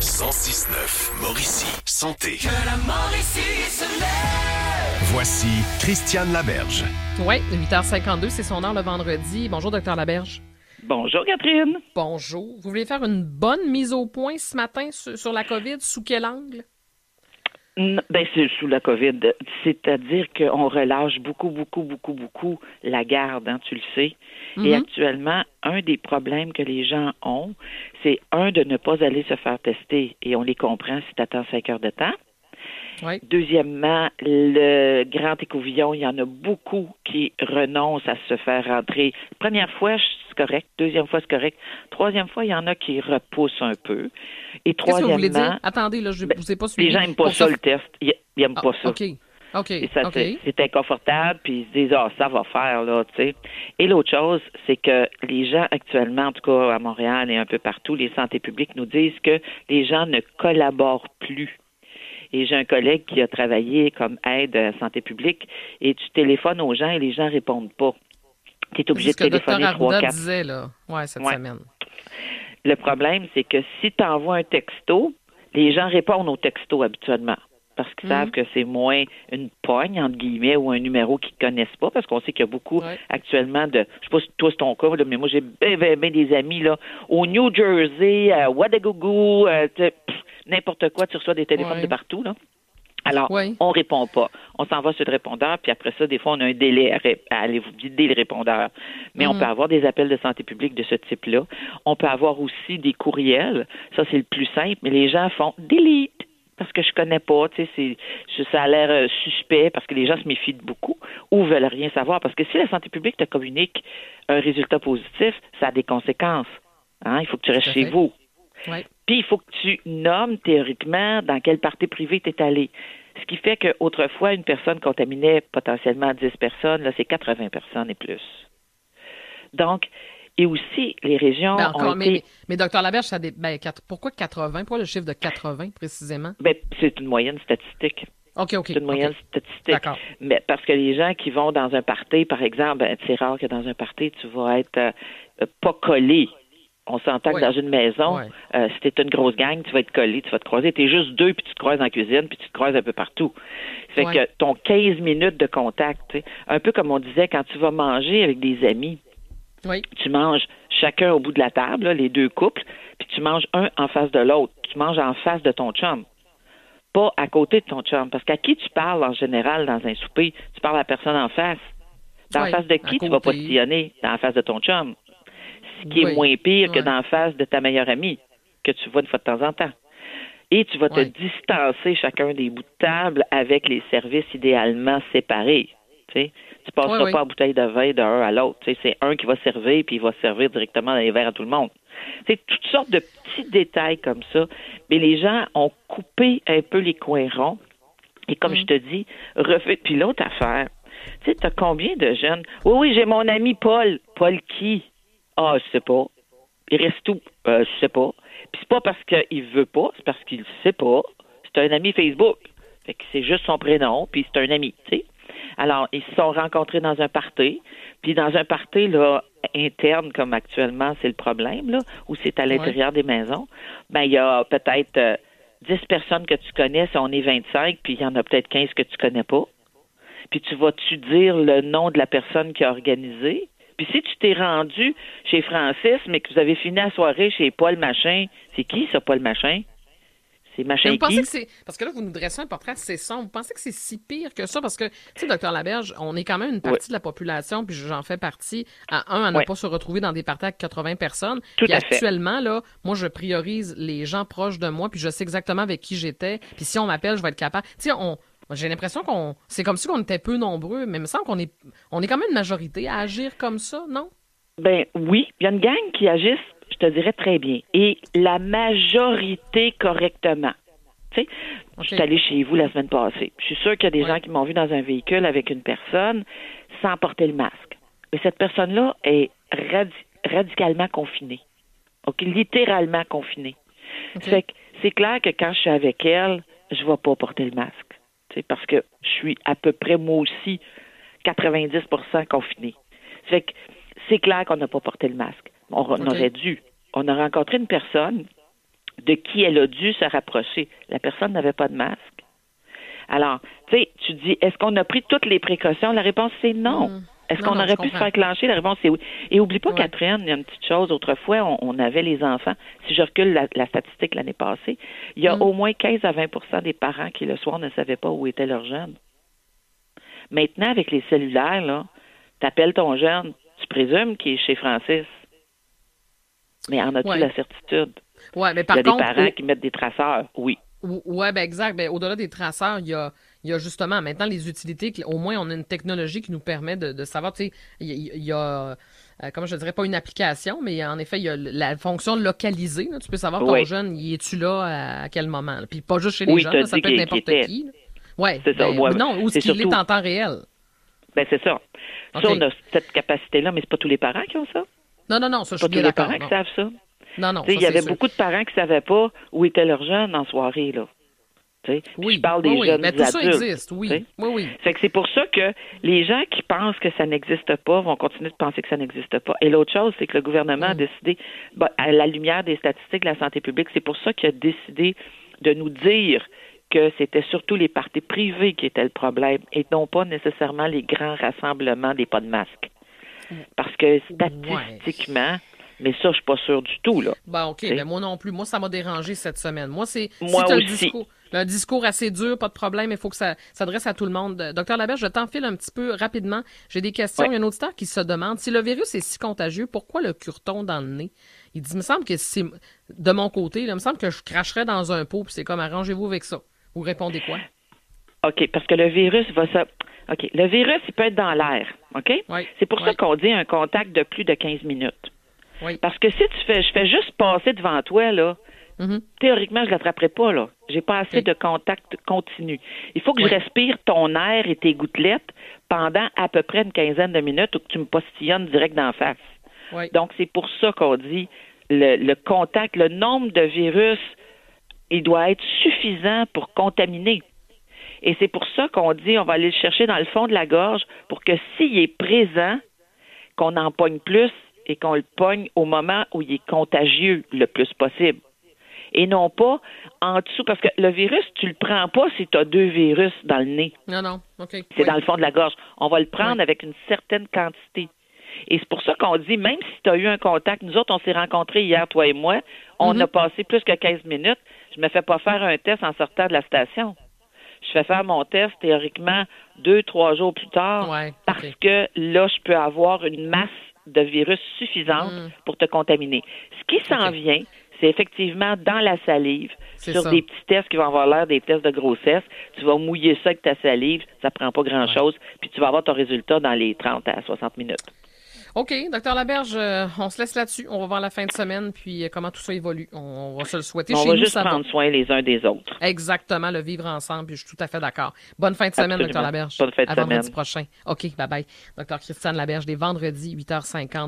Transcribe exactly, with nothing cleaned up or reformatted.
cent six neuf Mauricie, santé. Que la Mauricie se lève. Voici Christiane Laberge. Oui, huit heures cinquante-deux, c'est son heure le vendredi. Bonjour, docteur Laberge. Bonjour, Catherine. Bonjour. Vous voulez faire une bonne mise au point ce matin sur, sur la COVID? Sous quel angle? Ben, c'est sous la COVID. C'est-à-dire qu'on relâche beaucoup, beaucoup, beaucoup, beaucoup la garde, hein, tu le sais. Mm-hmm. Et actuellement, un des problèmes que les gens ont, c'est un, de ne pas aller se faire tester. Et on les comprend si tu attends cinq heures de temps. Oui. Deuxièmement, le grand écouvillon, il y en a beaucoup qui renoncent à se faire rentrer. Première fois, c'est correct. Deuxième fois, c'est correct. Troisième fois, il y en a qui repoussent un peu. Et Qu'est-ce que vous voulez dire? troisièmement... Attendez, là, je ne ben, vous ai pas suivi. Les gens n'aiment pas ça, ça, le test. Ils n'aiment ah, pas ça. OK. OK. Et ça, okay. C'est, c'est inconfortable, puis ils se disent, ah, ça va faire, là, tu sais. Et l'autre chose, c'est que les gens actuellement, en tout cas à Montréal et un peu partout, les santé publiques nous disent que les gens ne collaborent plus. Et j'ai un collègue qui a travaillé comme aide à santé publique et tu téléphones aux gens et les gens répondent pas. Tu es obligé de téléphoner trois, quatre. C'est ce que le docteur Arruda disait, là, ouais, cette ouais. semaine. Le problème, c'est que si tu envoies un texto, les gens répondent au texto habituellement parce qu'ils mmh. savent que c'est moins une pogne, entre guillemets, ou un numéro qu'ils ne connaissent pas, parce qu'on sait qu'il y a beaucoup ouais. actuellement de, je sais pas si toi c'est ton cas, là, mais moi j'ai bien, bien, bien des amis là, au New Jersey, à Ouagadougou, euh, n'importe quoi, tu reçois des téléphones ouais. de partout, là. Alors, oui. on répond pas. On s'en va sur le répondeur, puis après ça, des fois, on a un délai à, ré- à aller vider le répondeur. Mais mm-hmm. on peut avoir des appels de santé publique de ce type-là. On peut avoir aussi des courriels. Ça, c'est le plus simple. Mais les gens font « delete » parce que je connais pas. Tu sais, c'est, ça a l'air euh, suspect parce que les gens se méfient de beaucoup ou veulent rien savoir. Parce que si la santé publique te communique un résultat positif, ça a des conséquences. Hein? Il faut que tu restes chez vous. Oui. Puis, il faut que tu nommes théoriquement dans quelle partie privée tu es allé. Ce qui fait qu'autrefois, une personne contaminait potentiellement dix personnes. Là, c'est quatre-vingts personnes et plus. Donc, et aussi, les régions ben encore, ont mais, été... Mais, mais Dr Laberge, ça dé... ben, pourquoi quatre-vingts? Pourquoi le chiffre de quatre-vingts, précisément? Ben, c'est une moyenne statistique. OK, OK. C'est une moyenne okay. statistique. D'accord. Mais parce que les gens qui vont dans un party, par exemple, ben, c'est rare que dans un party, tu vas être euh, pas collé. On s'entend oui. que dans une maison, oui. euh, si t'es une grosse gang, tu vas être collé, tu vas te croiser. T'es juste deux, puis tu te croises en cuisine, puis tu te croises un peu partout. Fait oui. que ton quinze minutes de contact, un peu comme on disait, quand tu vas manger avec des amis, oui. tu manges chacun au bout de la table, là, les deux couples, puis tu manges un en face de l'autre. Tu manges en face de ton chum, pas à côté de ton chum. Parce qu'à qui tu parles en général dans un souper? Tu parles à la personne en face. Dans oui. face de qui tu vas postillonner? Dans la face de ton chum. Ce qui oui. est moins pire ouais. que dans la face de ta meilleure amie, que tu vois une fois de temps en temps. Et tu vas te ouais. distancer chacun des bouts de table avec les services idéalement séparés. Tu sais, tu passeras ouais, pas ouais. à bouteille de vin d'un à l'autre. Tu sais, c'est un qui va servir, puis il va servir directement dans les verres à tout le monde. C'est toutes sortes de petits détails comme ça. Mais les gens ont coupé un peu les coins ronds. Et comme mm. je te dis, refait. Puis l'autre affaire, tu sais, t'as combien de jeunes? Oui, oui, j'ai mon ami Paul. Paul qui? Ah, je sais pas. Il reste tout. Euh, je sais pas. Puis c'est pas parce qu'il veut pas, c'est parce qu'il sait pas. C'est un ami Facebook. Fait que c'est juste son prénom, puis c'est un ami, tu sais. Alors, ils se sont rencontrés dans un party. Puis dans un party, là, interne, comme actuellement, c'est le problème, là, où c'est à l'intérieur ouais. des maisons, ben il y a peut-être euh, dix personnes que tu connais, si on est vingt-cinq, puis il y en a peut-être quinze que tu connais pas. Puis tu vas-tu dire le nom de la personne qui a organisé? Puis si tu t'es rendu chez Francis, mais que vous avez fini la soirée chez Paul Machin, c'est qui ça, Paul Machin? C'est Machin mais vous qui? Pensez que c'est... Parce que là, vous nous dressez un portrait assez sombre. Vous pensez que c'est si pire que ça? Parce que, tu sais, docteur Laberge, on est quand même une partie oui. de la population, puis j'en fais partie, à un, à ne oui. pas se retrouver dans des parties avec quatre-vingts personnes. Tout puis à actuellement, fait. là, moi, je priorise les gens proches de moi, puis je sais exactement avec qui j'étais. Puis si on m'appelle, je vais être capable... Tu sais, on... J'ai l'impression qu'on... C'est comme si on était peu nombreux, mais il me semble qu'on est... On est quand même une majorité à agir comme ça, non? Ben oui, il y a une gang qui agissent, je te dirais très bien, et la majorité correctement. Tu sais, okay. je suis allée chez vous la semaine passée. Je suis sûre qu'il y a des ouais. gens qui m'ont vu dans un véhicule avec une personne sans porter le masque. Mais cette personne-là est radi- radicalement confinée. OK, littéralement confinée. Okay. Fait que c'est clair que quand je suis avec elle, je ne vais pas porter le masque. Tu sais, parce que je suis à peu près, moi aussi, quatre-vingt-dix pour cent confinée. Fait que c'est clair qu'on n'a pas porté le masque. On, on okay. aurait dû. On a rencontré une personne de qui elle a dû se rapprocher. La personne n'avait pas de masque. Alors, tu sais, tu dis, est-ce qu'on a pris toutes les précautions? La réponse, c'est non. Mmh. Est-ce non, qu'on non, aurait pu se faire clencher? La réponse, c'est oui. Et oublie pas, ouais. Catherine, il y a une petite chose. Autrefois, on, on avait les enfants. Si je recule la, la statistique l'année passée, il y a mmh. au moins quinze à vingt pour cent des parents qui, le soir, ne savaient pas où était leur jeune. Maintenant, avec les cellulaires, là, t'appelles ton jeune, tu présumes qu'il est chez Francis. Mais en as-tu ouais. la certitude? Ouais, mais par il y a contre, des parents au... qui mettent des traceurs, oui. Oui, ben exact. Ben, au-delà des traceurs, il y a, il y a justement maintenant les utilités. Au moins, on a une technologie qui nous permet de, de savoir, tu sais, il y, il y a, euh, comment je dirais, pas une application, mais en effet, il y a la fonction localisée. Là. Tu peux savoir ton oui. jeune, y es-tu là à, à quel moment? Là. Puis pas juste chez les oui, jeunes, là, ça peut être n'importe qui. qui oui, c'est ben, ça. Ouais, non, où est-ce qu'il surtout... est en temps réel? Ben c'est ça. Okay. Ça, on a cette capacité-là, mais c'est pas tous les parents qui ont ça. Non, non, non, ça, je suis bien d'accord. Pas tous les parents non. qui savent ça. Non, non, il y avait sûr. beaucoup de parents qui ne savaient pas où étaient leurs jeunes en soirée, là. Oui, je parle des oui, jeunes mais tout adultes. Ça existe, oui. oui, oui. Fait que c'est pour ça que les gens qui pensent que ça n'existe pas vont continuer de penser que ça n'existe pas. Et l'autre chose, c'est que le gouvernement mm. a décidé, ben, à la lumière des statistiques de la santé publique, c'est pour ça qu'il a décidé de nous dire que c'était surtout les parties privées qui étaient le problème et non pas nécessairement les grands rassemblements des pas de masque. Parce que statistiquement... Ouais. Mais ça, je suis pas sûre du tout, là. Ben, OK. Ben, moi non plus. Moi, ça m'a dérangé cette semaine. Moi, c'est... Moi si aussi. Un discours, un discours assez dur, pas de problème, il faut que ça s'adresse à tout le monde. Docteur Laberge, je t'enfile un petit peu rapidement. J'ai des questions. Ouais. Il y a un auditeur qui se demande, si le virus est si contagieux, pourquoi le cure-t-on dans le nez? Il dit, il me semble que c'est... De mon côté, là, il me semble que je cracherais dans un pot, puis c'est comme, arrangez-vous avec ça. Vous répondez quoi? OK, parce que le virus va ça... OK, le virus, il peut être dans l'air, OK? Ouais. C'est pour ouais. ça qu'on dit un contact de plus de quinze minutes. Oui. Parce que si tu fais, je fais juste passer devant toi, là, mm-hmm. théoriquement, je ne l'attraperai pas, là. J'ai pas assez oui. de contact continu. Il faut que oui. je respire ton air et tes gouttelettes pendant à peu près une quinzaine de minutes ou que tu me postillonnes direct d'en face. Oui. Donc, c'est pour ça qu'on dit le, le contact, le nombre de virus, il doit être suffisant pour contaminer. Et c'est pour ça qu'on dit on va aller le chercher dans le fond de la gorge pour que s'il est présent, qu'on en pogne plus et qu'on le pogne au moment où il est contagieux le plus possible. Et non pas en dessous, parce que le virus, tu le prends pas si tu as deux virus dans le nez. Non, non, OK. C'est oui. dans le fond de la gorge. On va le prendre oui. avec une certaine quantité. Et c'est pour ça qu'on dit, même si tu as eu un contact, nous autres, on s'est rencontrés hier, toi et moi, on mm-hmm. a passé plus que quinze minutes. Je me fais pas faire un test en sortant de la station. Je fais faire mon test, théoriquement, deux, trois jours plus tard, ouais, parce okay. que là, je peux avoir une masse de virus suffisante mm. pour te contaminer. Ce qui s'en okay. vient, c'est effectivement dans la salive, c'est sur ça. des petits tests qui vont avoir l'air des tests de grossesse. Tu vas mouiller ça avec ta salive, ça prend pas grand-chose, ouais. puis tu vas avoir ton résultat dans les trente à soixante minutes. OK, docteur Laberge, euh, on se laisse là-dessus. On va voir la fin de semaine, puis euh, comment tout ça évolue. On, on va se le souhaiter. On Chez va nous, juste ça prendre va. soin les uns des autres. Exactement, le vivre ensemble, puis je suis tout à fait d'accord. Bonne fin de semaine, docteur Laberge. Bonne fin de à semaine. vendredi prochain. OK, bye-bye. docteur Christiane Laberge, des vendredis, huit heures cinquante.